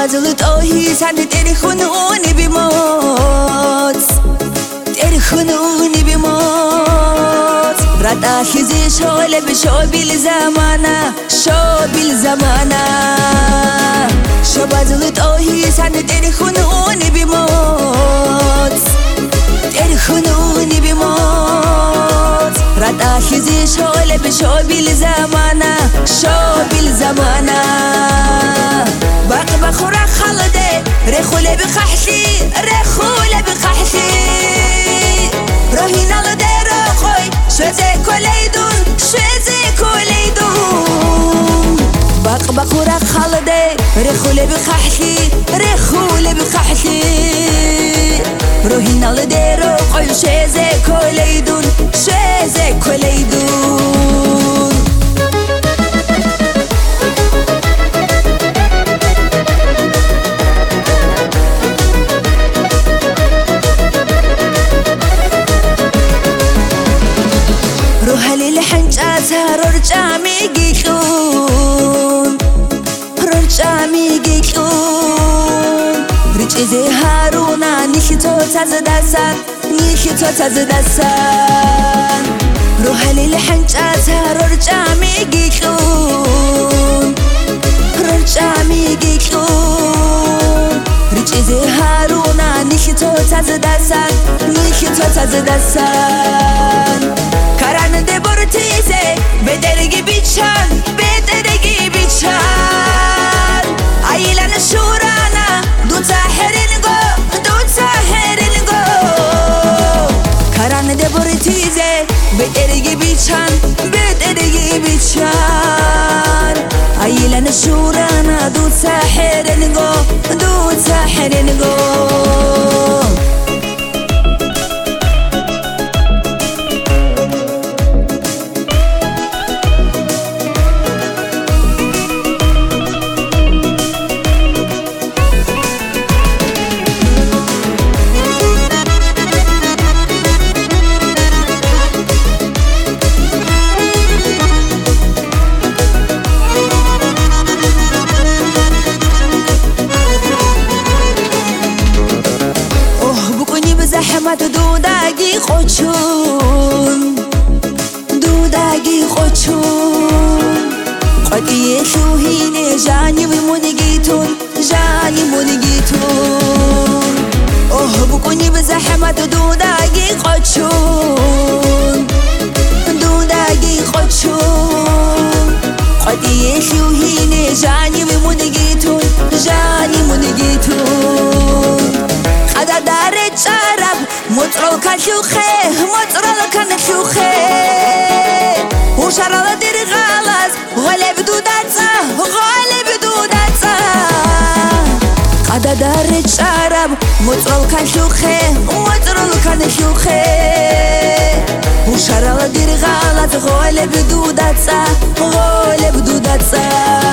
شبازلت آهی سند تری خونونی بیموت تری خونونی بیموت رد آخیزی شوله بشو بیل زمانه شو بیل زمانه شبازلت آهی سند تری خونونی بیموت تری خونونی بیموت رد آخیزی شوله بشو بیل زمانه شو بیل زمانه باقي بخورا خلدي ريخولي بخحشي ريخولي بخحشي روهينا لدي روخوي شوزي كوليدون شوزي كوليدون باقي بخورا خلدي ريخولي بخحشي ريخولي بخحشي روهينا لدي روخوي شوزي كوليدون شوزي كوليدون روحلي لحنجاتها رجامي جيكون رجامي جيكون رجزي هارونا نيشتو تزدسان نيشتو تزدسان روحلي لحنجاتها رجامي جيكون رجامي جيكون رجزي هارونا نيشتو تزدسان نيشتو تزدسان كاران دي بورتيزي بدرجي بيتشان بدرجي بيتشان عيلان الشورانا دون ساحرين جو دون ساحرين جو كاران دي بورتيزي بدرجي بيتشان بدرجي بيتشان عيلان الشورانا دون ساحرين جو دون ساحرين جو زحمت دودگی خوچون دودگی خوچون قدیه شوهینه جانی مونگیتون جانی مونگیتون اوه بکنی به زحمت دودگی خوچون دودگی خوچون قدیه شوهینه جانی مونگیتون جانی مونگیتون خدا داره چرب مطرال کن شوخه مطرال کن شوخه وشرال دیر غلط غالب دودتا غالب دودتا خدا داره چرب مطرال کن شوخه مطرال کن شوخه وشرال دیر غلط غالب دودتا غالب دودتا